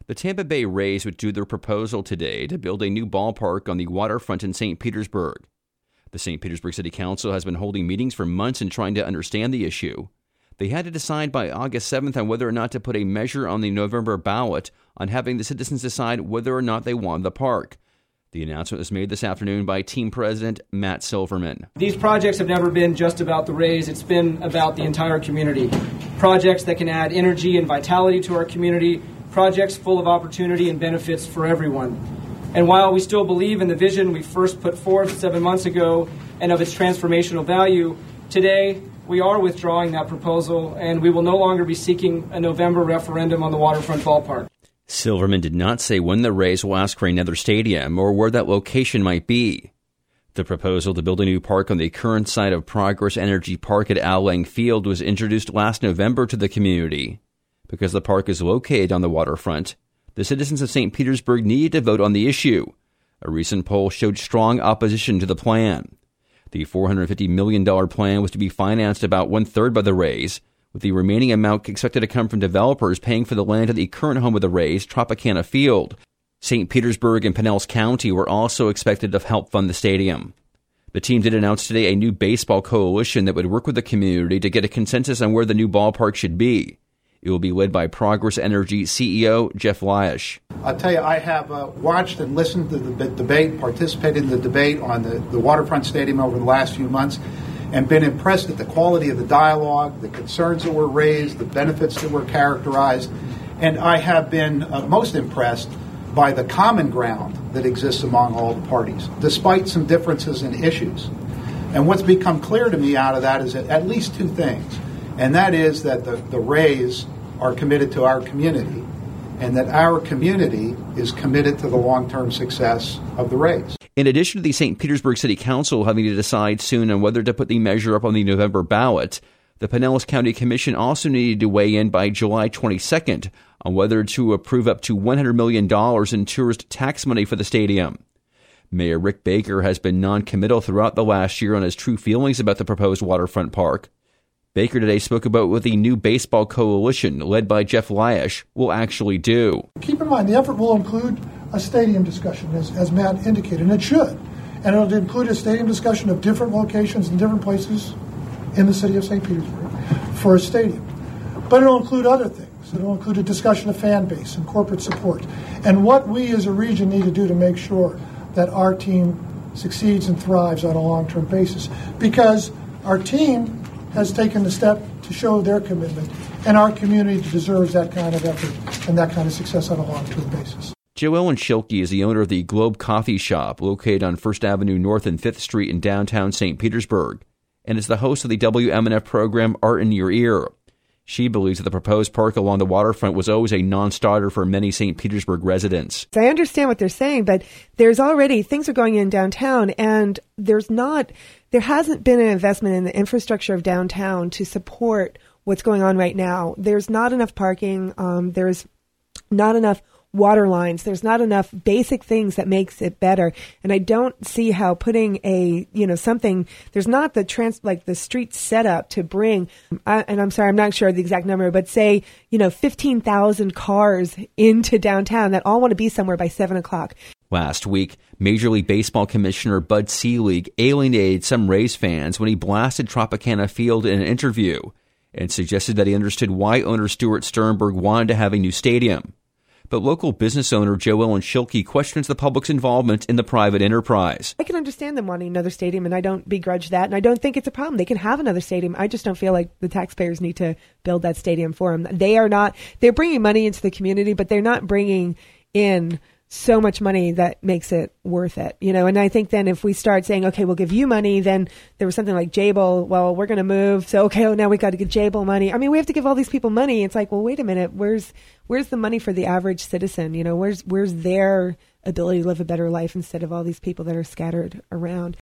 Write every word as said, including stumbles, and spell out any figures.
The Tampa Bay Rays withdrew their proposal today to build a new ballpark on the waterfront in Saint Petersburg. The Saint Petersburg City Council has been holding meetings for months and trying to understand the issue. They had to decide by August seventh on whether or not to put a measure on the November ballot on having the citizens decide whether or not they want the park. The announcement was made this afternoon by team president Matt Silverman. These projects have never been just about the Rays. It's been about the entire community. Projects that can add energy and vitality to our community. Projects full of opportunity and benefits for everyone. And while we still believe in the vision we first put forth seven months ago and of its transformational value, today we are withdrawing that proposal and we will no longer be seeking a November referendum on the waterfront ballpark. Silverman did not say when the Rays will ask for another stadium or where that location might be. The proposal to build a new park on the current site of Progress Energy Park at Al Lang Field was introduced last November to the community. Because the park is located on the waterfront, the citizens of Saint Petersburg needed to vote on the issue. A recent poll showed strong opposition to the plan. The four hundred fifty million dollars plan was to be financed about one-third by the Rays, with the remaining amount expected to come from developers paying for the land at the current home of the Rays, Tropicana Field. Saint Petersburg and Pinellas County were also expected to help fund the stadium. The team did announce today a new baseball coalition that would work with the community to get a consensus on where the new ballpark should be. It will be led by Progress Energy C E O Jeff Lyash. I'll tell you, I have uh, watched and listened to the debate, participated in the debate on the, the waterfront stadium over the last few months, and been impressed at the quality of the dialogue, the concerns that were raised, the benefits that were characterized, and I have been uh, most impressed by the common ground that exists among all the parties, despite some differences in issues. And what's become clear to me out of that is at least two things, and that is that the, the Rays are committed to our community, and that our community is committed to the long-term success of the Rays. In addition to the Saint Petersburg City Council having to decide soon on whether to put the measure up on the November ballot, the Pinellas County Commission also needed to weigh in by July twenty-second on whether to approve up to one hundred million dollars in tourist tax money for the stadium. Mayor Rick Baker has been non-committal throughout the last year on his true feelings about the proposed waterfront park. Baker today spoke about what the new baseball coalition, led by Jeff Lyash, will actually do. Keep in mind, the effort will include a stadium discussion, as, as Matt indicated, and it should. And it'll include a stadium discussion of different locations in different places in the city of Saint Petersburg for a stadium. But it'll include other things. It'll include a discussion of fan base and corporate support, and what we as a region need to do to make sure that our team succeeds and thrives on a long-term basis. Because our team has taken the step to show their commitment, and our community deserves that kind of effort and that kind of success on a long-term basis. Joe Ellen Schilke is the owner of the Globe Coffee Shop, located on First Avenue North and Fifth Street in downtown Saint Petersburg, and is the host of the W M N F program Art in Your Ear. She believes that the proposed park along the waterfront was always a non-starter for many Saint Petersburg residents. I understand what they're saying, but there's already, things are going in downtown, and there's not, there hasn't been an investment in the infrastructure of downtown to support what's going on right now. There's not enough parking. Um, there's not enough water lines. There's not enough basic things that makes it better. And I don't see how putting a, you know, something, there's not the trans, like the street setup to bring, I, and I'm sorry, I'm not sure the exact number, but say, you know, fifteen thousand cars into downtown that all want to be somewhere by seven o'clock. Last week, Major League Baseball Commissioner Bud Selig alienated some Rays fans when he blasted Tropicana Field in an interview and suggested that he understood why owner Stuart Sternberg wanted to have a new stadium. But local business owner Joe Ellen Schilke questions the public's involvement in the private enterprise. I can understand them wanting another stadium, and I don't begrudge that, and I don't think it's a problem. They can have another stadium. I just don't feel like the taxpayers need to build that stadium for them. They are not, they're bringing money into the community, but they're not bringing in so much money that makes it worth it, you know. And I think then if we start saying, okay, we'll give you money, then there was something like Jabil, well, we're going to move, so okay, oh, now we got to give Jabil money. I mean, we have to give all these people money. It's like, well, wait a minute, where's where's the money for the average citizen? You know, where's where's their ability to live a better life instead of all these people that are scattered around?